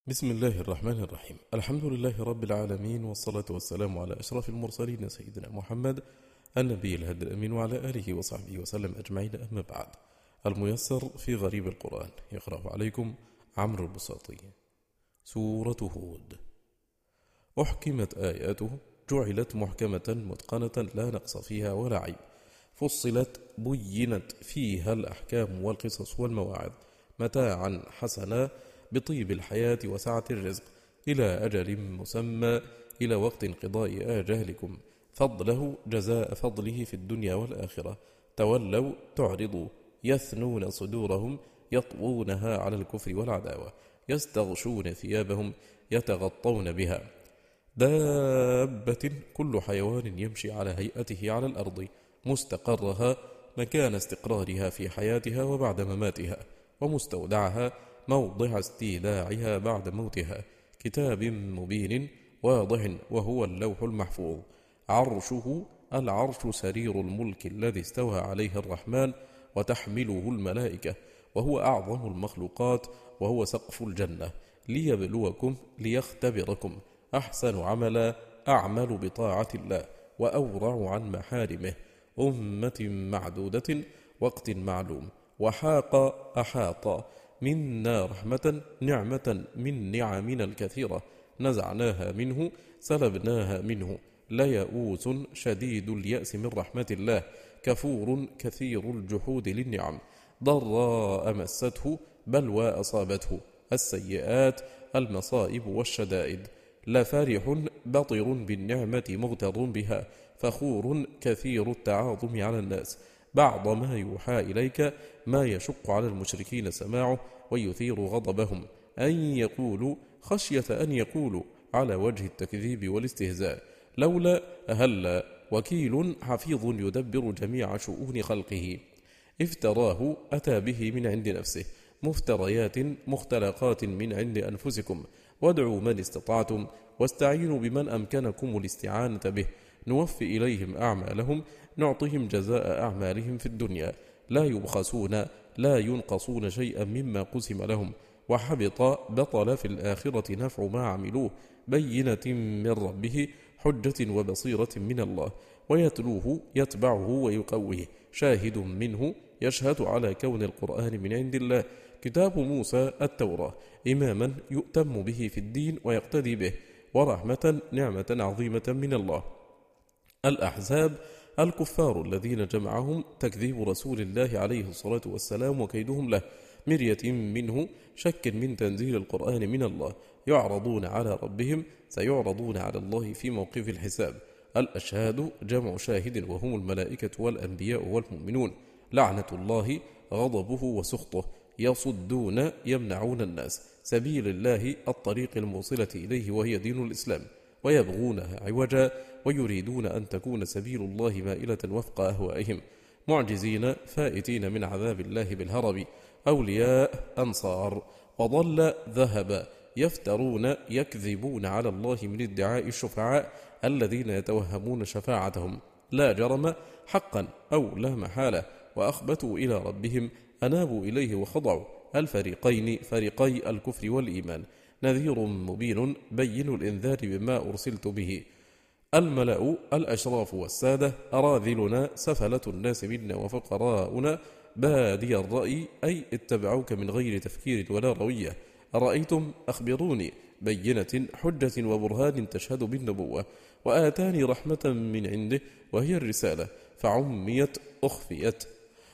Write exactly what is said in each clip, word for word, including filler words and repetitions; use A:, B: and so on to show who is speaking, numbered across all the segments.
A: بسم الله الرحمن الرحيم. الحمد لله رب العالمين، والصلاة والسلام على أشرف المرسلين سيدنا محمد النبي الهادي الأمين وعلى آله وصحبه وسلم أجمعين، أما بعد. الميسر في غريب القرآن، يقرأ عليكم عمرو البساطي. سورة هود أحكمت آياته، جعلت محكمة متقنة لا نقص فيها ولا عيب، فصلت بينت فيها الأحكام والقصص والمواعظ، متاعا حسنا بطيب الحياة وسعة الرزق، إلى أجل مسمى، إلى وقت انقضاء آجالكم، فضله جزاء فضله في الدنيا والآخرة. تولوا تعرضوا، يثنون صدورهم، يطوونها على الكفر والعداوة، يستغشون ثيابهم، يتغطون بها. دابة كل حيوان يمشي على هيئته على الأرض، مستقرها مكان استقرارها في حياتها وبعد مماتها، ومستودعها موضع استيلاعها بعد موتها، كتاب مبين واضح وهو اللوح المحفوظ. عرشه العرش سرير الملك الذي استوى عليه الرحمن وتحمله الملائكة، وهو أعظم المخلوقات، وهو سقف الجنة، ليبلوكم ليختبركم أحسن عملا، أعمل بطاعة الله وأورع عن محارمه، أمة معدودة، وقت معلوم، وحاق أحاط، منا رحمة نعمة من نعمنا الكثيرة، نزعناها منه سلبناها منه، ليئوس شديد اليأس من رحمة الله، كفور كثير الجحود للنعم، ضراء مسته بلوى أصابته، السيئات المصائب والشدائد، لفرح بطر بالنعمة مغتر بها، فخور كثير التعاظم على الناس، بعض ما يوحى إليك ما يشق على المشركين سماعه ويثير غضبهم، أن يقولوا خشية أن يقولوا على وجه التكذيب والاستهزاء، لولا هلا وكيل حفيظ يدبر جميع شؤون خلقه، افتراه أتى به من عند نفسه، مفتريات مختلقات من عند أنفسكم، وادعوا من استطعتم واستعينوا بمن أمكنكم الاستعانة به، نوفي إليهم أعمالهم، نعطهم جزاء أعمالهم في الدنيا، لا يبخسون لا ينقصون شيئا مما قسم لهم، وحبط بطل في الآخرة نفع ما عملوه، بينة من ربه، حجة وبصيرة من الله، ويتلوه يتبعه ويقويه، شاهد منه يشهد على كون القرآن من عند الله، كتاب موسى التوراة، إماما يؤتم به في الدين ويقتدي به، ورحمة نعمة عظيمة من الله. الأحزاب الكفار الذين جمعهم تكذيب رسول الله عليه الصلاة والسلام وكيدهم له، مرية منه، شك من تنزيل القرآن من الله، يعرضون على ربهم، سيعرضون على الله في موقف الحساب. الأشهاد جمع شاهد وهم الملائكة والأنبياء والمؤمنون، لعنة الله غضبه وسخطه، يصدون يمنعون الناس سبيل الله الطريق الموصلة إليه وهي دين الإسلام، ويبغونها عوجا، ويريدون أن تكون سبيل الله مائلة وفق أهوائهم، معجزين فائتين من عذاب الله بالهرب، أولياء أنصار، وضل ذهب، يفترون يكذبون على الله من ادعاء الشفعاء الذين يتوهمون شفاعتهم، لا جرم حقا أو لا محالة، وأخبتوا إلى ربهم، أنابوا إليه وخضعوا، الفريقين فريقي الكفر والإيمان، نذير مبين بين الإنذار بما أرسلت به. الملأ الأشراف والسادة، أراذلنا سفلة الناس منا وفقراؤنا، بادي الرأي أي اتبعوك من غير تفكير ولا روية، أرأيتم أخبروني، بينة حجة وبرهان تشهد بالنبوة، وآتاني رحمة من عنده وهي الرسالة، فعميت أخفيت،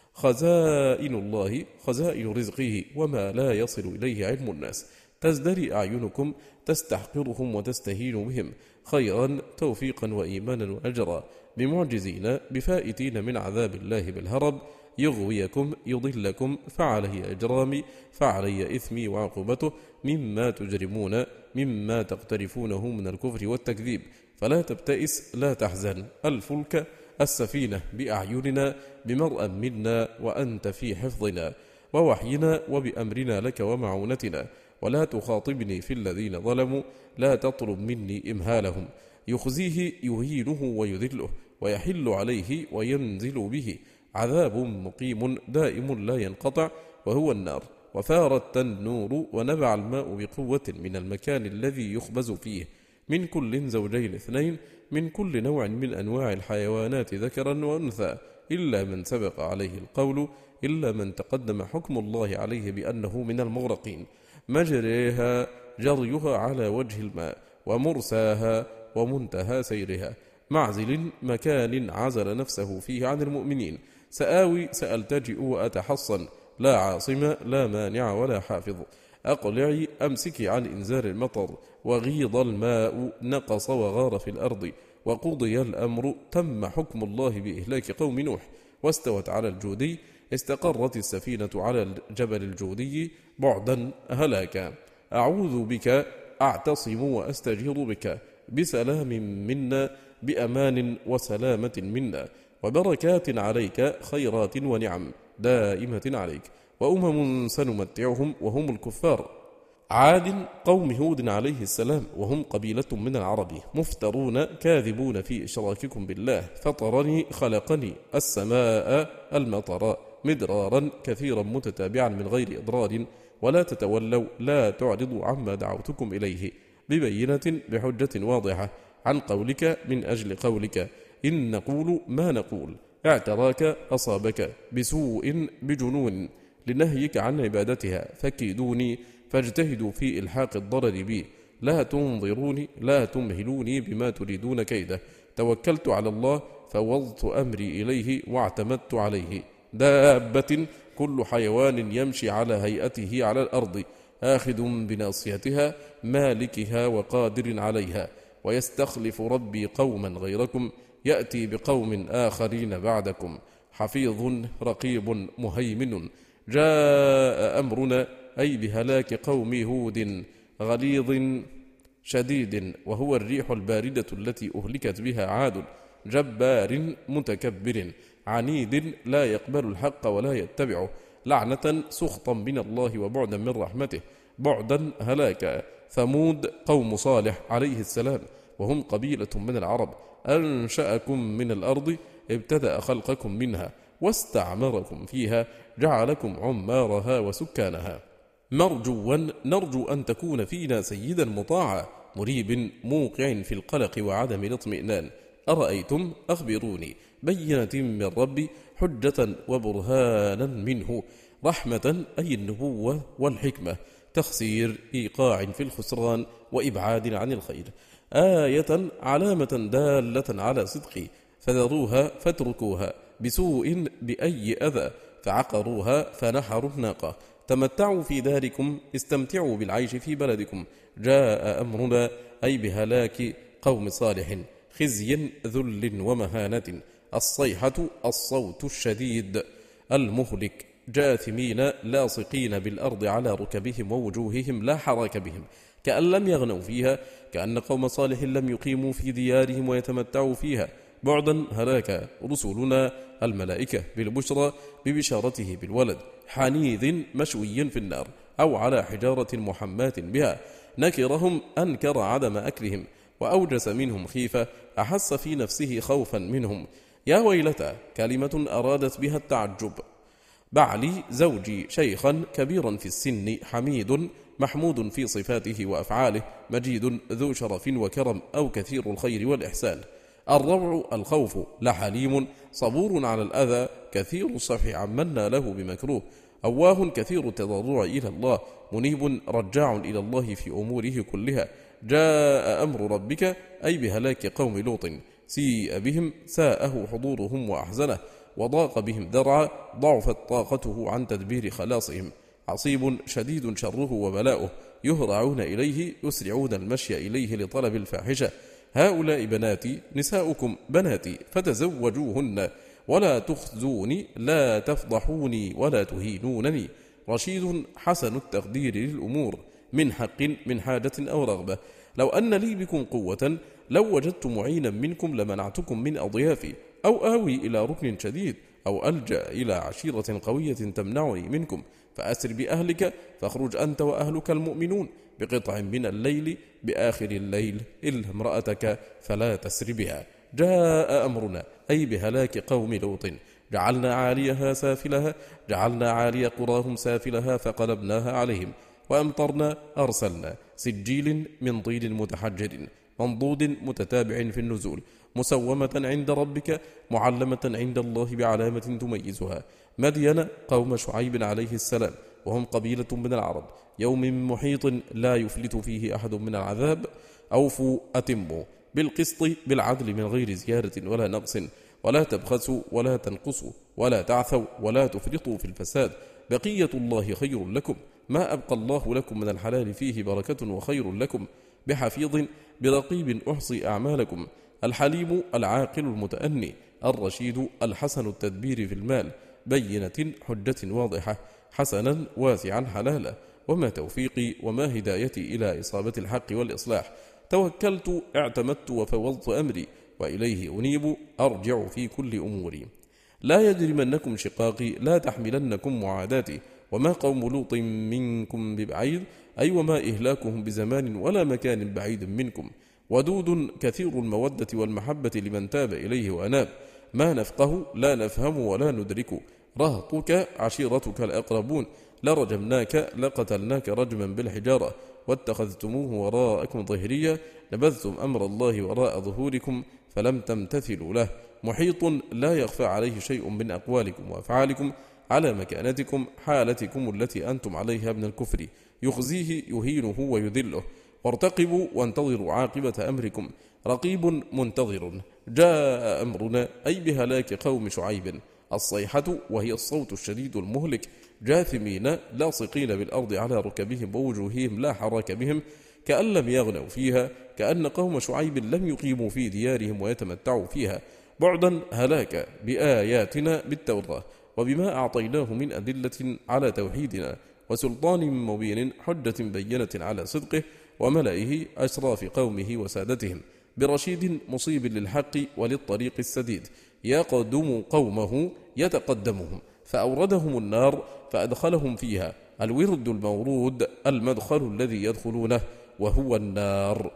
A: خزائن الله خزائن رزقه وما لا يصل إليه علم الناس، تزدري أعينكم تستحقرهم وتستهين بهم، خيرا توفيقا وإيمانا وأجرا، بمعجزين بفائتين من عذاب الله بالهرب، يغويكم يضلكم، فعليه أجرامي فعلي إثمي وعقوبته، مما تجرمون مما تقترفونه من الكفر والتكذيب، فلا تبتئس لا تحزن، الفلك السفينة بأعيننا بمرأ منا، وأنت في حفظنا ووحينا وبأمرنا لك ومعونتنا، ولا تخاطبني في الذين ظلموا، لا تطلب مني إمهالهم، يخزيه يهينه ويذله، ويحل عليه وينزل به، عذاب مقيم دائم لا ينقطع، وهو النار، وفار التنور ونبع الماء بقوة من المكان الذي يخبز فيه، من كل زوجين اثنين، من كل نوع من أنواع الحيوانات ذكرا وأنثى، إلا من سبق عليه القول، إلا من تقدم حكم الله عليه بأنه من المغرقين، مجريها جريها على وجه الماء، ومرساها ومنتهى سيرها، معزل مكان عزل نفسه فيه عن المؤمنين، سآوي سألتجئ وأتحصن، لا عاصم لا مانع ولا حافظ، أقلعي أمسكي عن إنزال المطر، وغيض الماء نقص وغار في الأرض، وقضي الأمر تم حكم الله بإهلاك قوم نوح، واستوت على الجودي، استقرت السفينة على الجبل الجودي، بعدا هلاكا، أعوذ بك أعتصم وأستجير بك، بسلام منا، بأمان وسلامة منا، وبركات عليك، خيرات ونعم دائمة عليك، وأمم سنمتعهم وهم الكفار. عاد قوم هود عليه السلام وهم قبيلة من العرب، مفترون كاذبون في إشراككم بالله، فطرني خلقني السماء المطر مدرارا كثيرا متتابعا من غير إضرار، ولا تتولوا لا تعرضوا عما دعوتكم إليه، ببينة بحجة واضحة عن قولك من أجل قولك، إن نقول ما نقول، اعتراك أصابك بسوء بجنون لنهيك عن عبادتها، فكيدوني فاجتهدوا في إلحاق الضرر بي، لا تنظروني لا تمهلوني بما تريدون كيده، توكلت على الله فوضت أمري إليه واعتمدت عليه، دابة كل حيوان يمشي على هيئته على الأرض، آخذ بناصيتها مالكها وقادر عليها، ويستخلف ربي قوما غيركم، يأتي بقوم آخرين بعدكم، حفيظ رقيب مهيمن، جاء أمرنا أي بهلاك قوم هود، غليظ شديد، وهو الريح الباردة التي أهلكت بها عاد، جبار متكبر، عنيد لا يقبل الحق ولا يتبعه، لعنة سخطا من الله وبعدا من رحمته، بعدا هلاكا. ثمود قوم صالح عليه السلام وهم قبيلة من العرب، أنشأكم من الأرض، ابتدأ خلقكم منها، واستعمركم فيها، جعلكم عمارها وسكانها، مرجوا نرجو أن تكون فينا سيدا مطاعا، مريب موقع في القلق وعدم الاطمئنان، أرأيتم أخبروني، بينة من ربي، حجة وبرهانا منه، رحمة أي النبوة والحكمة، تخسير إيقاع في الخسران وإبعاد عن الخير، آية علامة دالة على صدقي، فذروها فاتركوها، بسوء بأي أذى، فعقروها فنحروا الناقة، تمتعوا في داركم، استمتعوا بالعيش في بلدكم، جاء أمرنا أي بهلاك قوم صالح، خزي ذل ومهانة، الصيحة الصوت الشديد المهلك، جاثمين لاصقين بالأرض على ركبهم ووجوههم لا حراك بهم، كأن لم يغنوا فيها، كأن قوم صالح لم يقيموا في ديارهم ويتمتعوا فيها، بعدا هلاك رسلنا الملائكة بالبشرى ببشارته بالولد، حنيذ مشوي في النار أو على حجارة محماة بها، نكرهم أنكر عدم أكلهم، وأوجس منهم خيفة، أحس في نفسه خوفا منهم، يا ويلتى كلمة أرادت بها التعجب، بعلي زوجي شيخا كبيرا في السن، حميد محمود في صفاته وأفعاله، مجيد ذو شرف وكرم أو كثير الخير والإحسان، الروع الخوف، لحليم صبور على الأذى، كثير الصفح عمنا له بمكروه، أواه كثير التضرع إلى الله، منيب رجاع إلى الله في أموره كلها، جاء أمر ربك أي بهلاك قوم لوط، سيء بهم ساءه حضورهم وأحزنه، وضاق بهم درعا ضعفت طاقته عن تدبير خلاصهم، عصيب شديد شره وبلاؤه، يهرعون إليه يسرعون المشي إليه لطلب الفاحشة، هؤلاء بناتي نساؤكم بناتي فتزوجوهن، ولا تخزوني لا تفضحوني ولا تهينونني، رشيد حسن التقدير للأمور، من حق من حاجة أو رغبة، لو أن لي بكم قوة لو وجدت معينا منكم لمنعتكم من أضيافي، أو آوي إلى ركن شديد، أو ألجأ إلى عشيرة قوية تمنعني منكم، فأسر بأهلك فاخرج أنت وأهلك المؤمنون بقطع من الليل بآخر الليل إلا امرأتك فلا تسر بها، جاء أمرنا أي بهلاك قوم لوط، جعلنا عاليها سافلها جعلنا عالي قراهم سافلها فقلبناها عليهم وأمطرنا أرسلنا سجيل من طين متحجر منضود متتابع في النزول مسومة عند ربك معلمة عند الله بعلامة تميزها. مدين قوم شعيب عليه السلام وهم قبيلة من العرب يوم محيط لا يفلت فيه أحد من العذاب أوفوا أتموا بالقسط بالعدل من غير زيادة ولا نقص ولا تبخسوا ولا تنقصوا ولا تعثوا ولا تفرطوا في الفساد بقية الله خير لكم ما أبقى الله لكم من الحلال فيه بركة وخير لكم بحفيظ برقيب أحصي أعمالكم. الحليم العاقل المتأني الرشيد الحسن التدبير في المال بينة حجة واضحة حسنا واسعا حلالا. وما توفيقي وما هدايتي إلى إصابة الحق والإصلاح توكلت اعتمدت وفوضت أمري وإليه أنيب أرجع في كل أموري. لا يجرمنكم شقاقي لا تحملنكم معاداتي وما قوم لوط منكم ببعيد أي وما إهلاكهم بزمان ولا مكان بعيد منكم. ودود كثير المودة والمحبة لمن تاب إليه وأناب ما نفقه لا نفهم ولا ندرك رهطك عشيرتك الأقربون لرجمناك لقتلناك رجما بالحجارة واتخذتموه وراءكم ظهريا نبذتم أمر الله وراء ظهوركم فلم تمتثلوا له. محيط لا يخفى عليه شيء من أقوالكم وأفعالكم على مكانتكم حالتكم التي أنتم عليها من الكفر يخزيه يهينه ويذله. وارتقبوا وانتظروا عاقبة أمركم رقيب منتظر. جاء أمرنا أي بهلاك قوم شعيب الصيحة وهي الصوت الشديد المهلك جاثمين لاصقين بالأرض على ركبهم ووجوههم لا حراك بهم كأن لم يغنوا فيها كأن قوم شعيب لم يقيموا في ديارهم ويتمتعوا فيها. بعدا هلاك بآياتنا بالتوراة وبما أعطيناه من أدلة على توحيدنا وسلطان مبين حجة بينة على صدقه وملئه أشراف قومه وسادتهم برشيد مصيب للحق وللطريق السديد يقدم قومه يتقدمهم فأوردهم النار فأدخلهم فيها الورد المورود المدخل الذي يدخلونه وهو النار.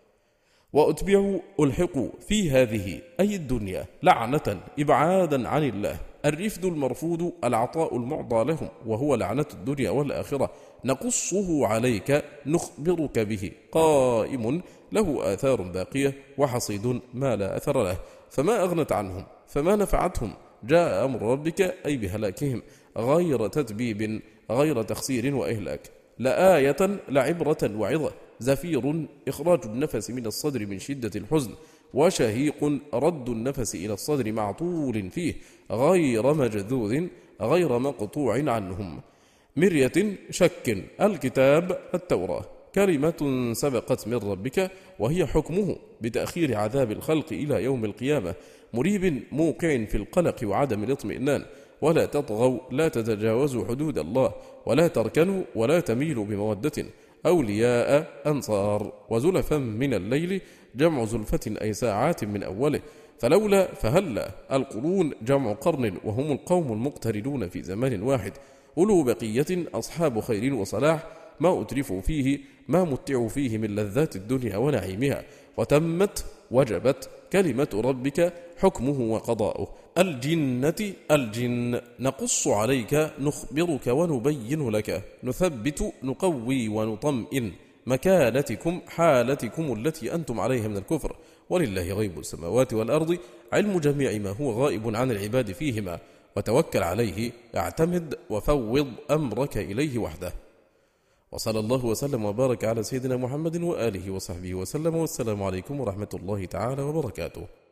A: وأتبعوا ألحقوا في هذه أي الدنيا لعنة إبعادا عن الله الرفد المرفوض العطاء المعطى لهم وهو لعنة الدنيا والآخرة نقصه عليك نخبرك به قائم له آثار باقية وحصيد ما لا أثر له فما أغنت عنهم فما نفعتهم. جاء أمر ربك أي بهلاكهم غير تتبيب غير تخسير وإهلاك. لآية لعبرة وعظة زفير إخراج النفس من الصدر من شدة الحزن وشهيق رد النفس إلى الصدر مع طول فيه غير مجذوذ غير مقطوع عنهم. مرية شك الكتاب التوراة كلمة سبقت من ربك وهي حكمه بتأخير عذاب الخلق إلى يوم القيامة مريب موقع في القلق وعدم الاطمئنان. ولا تطغوا لا تتجاوزوا حدود الله ولا تركنوا ولا تميلوا بمودة أولياء أنصار. وزلفا من الليل جمع زلفة أي ساعات من أوله فلولا فهلا القرون جمع قرن وهم القوم المقترنون في زمان واحد أولو بقية أصحاب خير وصلاح ما أترفوا فيه ما متعوا فيه من لذات الدنيا ونعيمها. وتمت وجبت كلمة ربك حكمه وقضاؤه. الجنة الجن نقص عليك نخبرك ونبين لك نثبت نقوي ونطمئن مكانتكم حالتكم التي أنتم عليها من الكفر. ولله غيب السماوات والأرض علم جميع ما هو غائب عن العباد فيهما وتوكل عليه اعتمد وفوض أمرك إليه وحده. وصلى الله وسلم وبارك على سيدنا محمد وآله وصحبه وسلم والسلام عليكم ورحمة الله تعالى وبركاته.